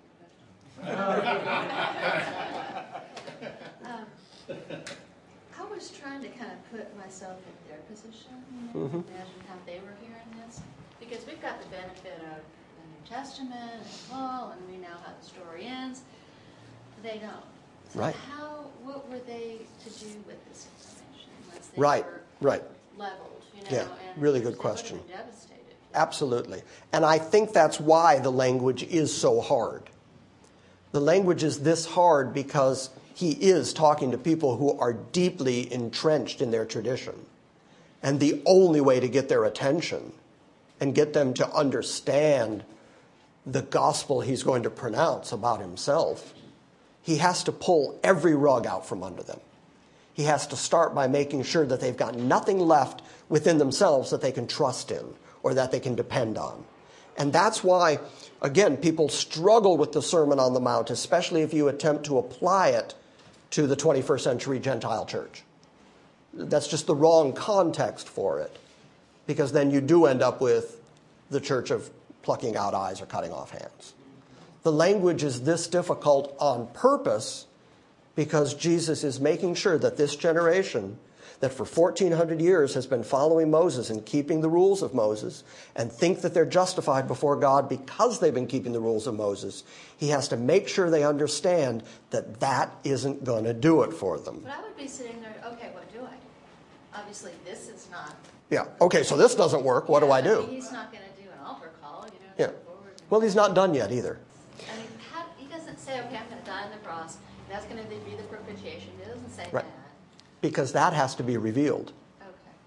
I forgot the question. um, I was trying to kind of put myself in their position, you know, Mm-hmm. imagine how they were hearing this. Because we've got the benefit of the New Testament and Paul, and we know how the story ends. They don't. So Right. how, what were they to do with this information once they Right, were right. leveled, you know? Yeah, and really they good would've question. been devastated. Absolutely. And I think that's why the language is so hard. The language is this hard because he is talking to people who are deeply entrenched in their tradition. And the only way to get their attention and get them to understand the gospel he's going to pronounce about himself, he has to pull every rug out from under them. He has to start by making sure that they've got nothing left within themselves that they can trust in or that they can depend on. And that's why, again, people struggle with the Sermon on the Mount, especially if you attempt to apply it to the twenty-first century Gentile church. That's just the wrong context for it, because then you do end up with the church of plucking out eyes or cutting off hands. The language is this difficult on purpose because Jesus is making sure that this generation that for fourteen hundred years has been following Moses and keeping the rules of Moses and think that they're justified before God because they've been keeping the rules of Moses, he has to make sure they understand that that isn't going to do it for them. But I would be sitting there, okay, what do I do? Obviously, this is not. Yeah, okay, so this doesn't work. What do Yeah, I do? mean, he's not going to do an altar call, you know, Yeah. go forward. Well, he's not done yet either. I mean, how, he doesn't say, okay, I'm going to die on the cross. That's going to be the propitiation. He doesn't say Right. that. Because that has to be revealed. Okay.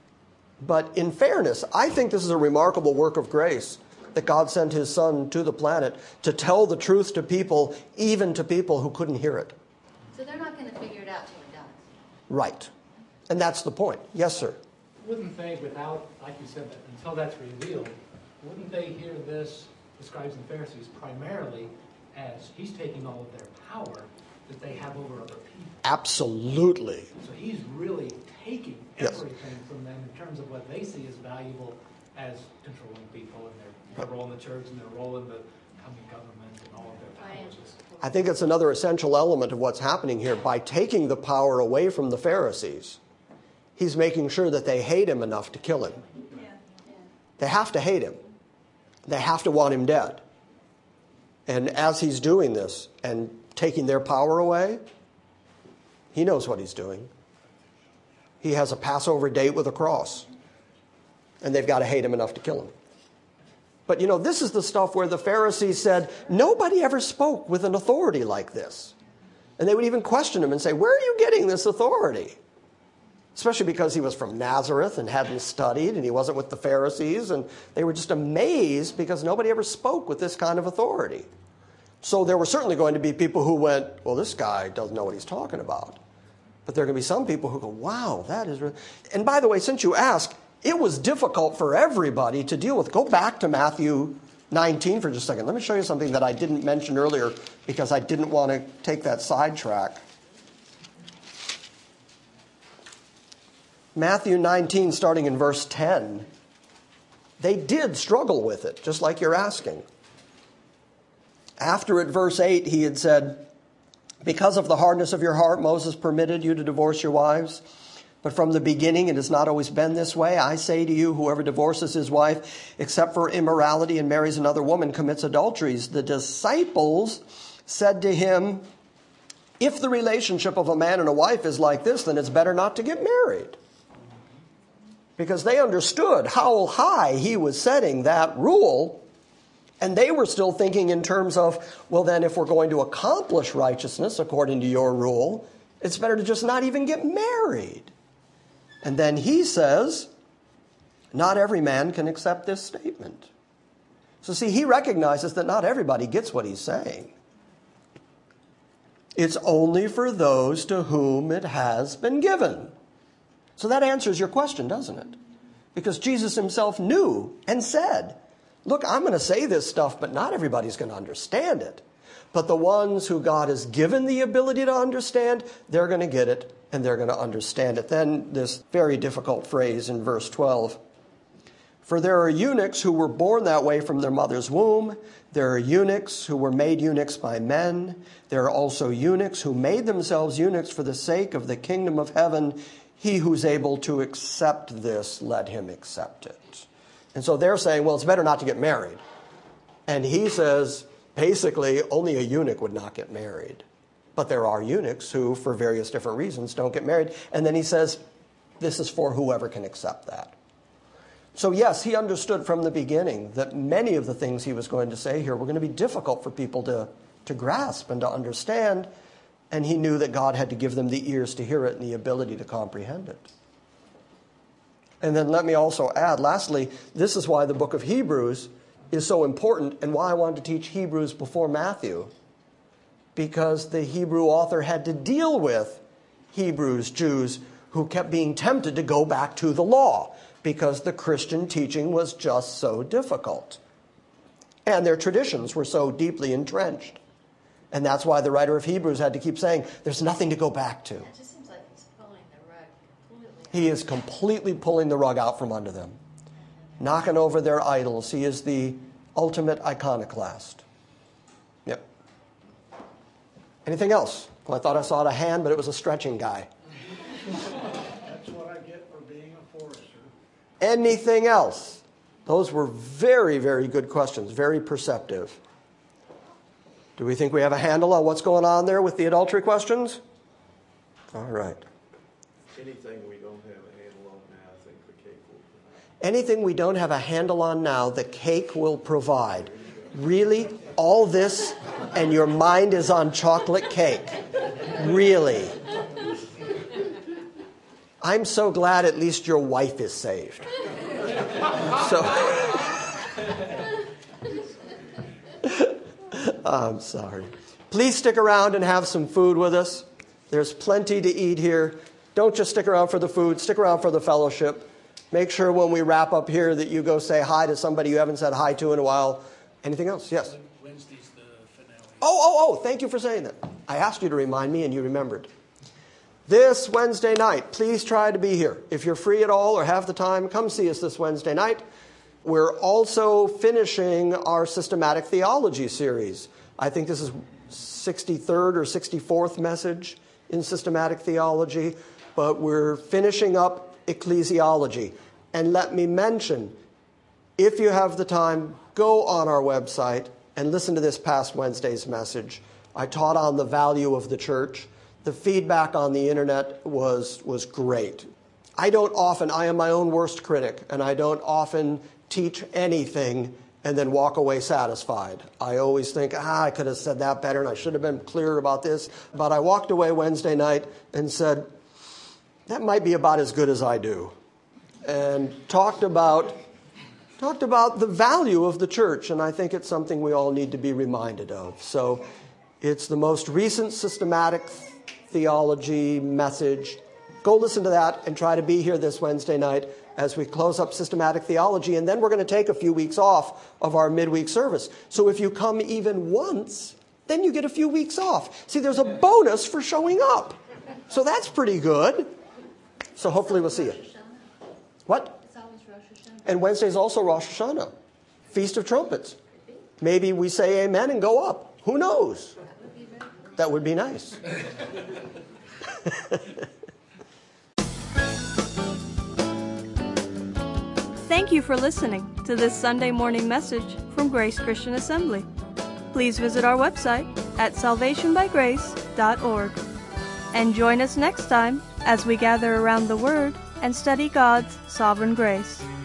But in fairness, I think this is a remarkable work of grace that God sent his son to the planet to tell the truth to people, even to people who couldn't hear it. So they're not going to figure it out till he dies. Right. And that's the point. Yes, sir. Wouldn't think without, like you said, that until that's revealed, wouldn't they hear this, the scribes and Pharisees, primarily as he's taking all of their power that they have over other people? Absolutely. So he's really taking Yes. everything from them in terms of what they see as valuable as controlling people and their, their role in the church and their role in the coming government and all of their powers. I think it's another essential element of what's happening here. By taking the power away from the Pharisees, he's making sure that they hate him enough to kill him. Yeah. They have to hate him. They have to want him dead. And as he's doing this and taking their power away, he knows what he's doing. He has a Passover date with a cross. And they've got to hate him enough to kill him. But, you know, this is the stuff where the Pharisees said, nobody ever spoke with an authority like this. And they would even question him and say, where are you getting this authority? Especially because he was from Nazareth and hadn't studied and he wasn't with the Pharisees. And they were just amazed because nobody ever spoke with this kind of authority. So there were certainly going to be people who went, well, this guy doesn't know what he's talking about. But there are going to be some people who go, wow, that is... Re-. And by the way, since you ask, it was difficult for everybody to deal with. Go back to Matthew nineteen for just a second. Let me show you something that I didn't mention earlier because I didn't want to take that sidetrack. Matthew nineteen, starting in verse ten. They did struggle with it, just like you're asking. After at verse eight, he had said, because of the hardness of your heart, Moses permitted you to divorce your wives. But from the beginning, it has not always been this way. I say to you, whoever divorces his wife, except for immorality, and marries another woman, commits adulteries. The disciples said to him, if the relationship of a man and a wife is like this, then it's better not to get married. Because they understood how high he was setting that rule. And they were still thinking in terms of, well, then if we're going to accomplish righteousness according to your rule, it's better to just not even get married. And then he says, not every man can accept this statement. So see, he recognizes that not everybody gets what he's saying. It's only for those to whom it has been given. So that answers your question, doesn't it? Because Jesus himself knew and said, look, I'm going to say this stuff, but not everybody's going to understand it. But the ones who God has given the ability to understand, they're going to get it and they're going to understand it. Then this very difficult phrase in verse twelve. For there are eunuchs who were born that way from their mother's womb. There are eunuchs who were made eunuchs by men. There are also eunuchs who made themselves eunuchs for the sake of the kingdom of heaven. He who's able to accept this, let him accept it. And so they're saying, well, it's better not to get married. And he says, basically, only a eunuch would not get married. But there are eunuchs who, for various different reasons, don't get married. And then he says, this is for whoever can accept that. So yes, he understood from the beginning that many of the things he was going to say here were going to be difficult for people to, to grasp and to understand. And he knew that God had to give them the ears to hear it and the ability to comprehend it. And then let me also add, lastly, this is why the book of Hebrews is so important and why I wanted to teach Hebrews before Matthew. Because the Hebrew author had to deal with Hebrews, Jews, who kept being tempted to go back to the law because the Christian teaching was just so difficult. And their traditions were so deeply entrenched. And that's why the writer of Hebrews had to keep saying, there's nothing to go back to. It just seems like he's pulling the rug completely out. He is completely pulling the rug out from under them, knocking over their idols. He is the ultimate iconoclast. Yep. Anything else? Well, I thought I saw a hand, but it was a stretching guy. That's what I get for being a forester. Anything else? Those were very, very good questions, very perceptive. Do we think we have a handle on what's going on there with the adultery questions? All right. Anything we don't have a handle on now, I think the cake will provide. Anything we don't have a handle on now, the cake will provide. Really? All this and your mind is on chocolate cake? Really? I'm so glad at least your wife is saved. So... I'm sorry. Please stick around and have some food with us. There's plenty to eat here. Don't just stick around for the food. Stick around for the fellowship. Make sure when we wrap up here that you go say hi to somebody you haven't said hi to in a while. Anything else? Yes? Wednesday's the finale. Oh, oh, oh, thank you for saying that. I asked you to remind me and you remembered. This Wednesday night, please try to be here. If you're free at all or have the time, come see us this Wednesday night. We're also finishing our systematic theology series. I think this is sixty-third or sixty-fourth message in systematic theology, but we're finishing up ecclesiology. And let me mention, if you have the time, go on our website and listen to this past Wednesday's message. I taught on the value of the church. The feedback on the internet was, was great. I don't often, I am my own worst critic, and I don't often teach anything and then walk away satisfied. I always think, ah, I could have said that better and I should have been clearer about this. But I walked away Wednesday night and said, that might be about as good as I do. And talked about, talked about the value of the church, and I think it's something we all need to be reminded of. So it's the most recent systematic theology message. Go listen to that and try to be here this Wednesday night as we close up systematic theology, and then we're going to take a few weeks off of our midweek service. So if you come even once, then you get a few weeks off. See, there's a bonus for showing up. So that's pretty good. So hopefully we'll see you. What? It's always Rosh Hashanah. And Wednesday's also Rosh Hashanah, Feast of Trumpets. Maybe we say amen and go up. Who knows? That would be nice. Thank you for listening to this Sunday morning message from Grace Christian Assembly. Please visit our website at salvation by grace dot org and join us next time as we gather around the Word and study God's sovereign grace.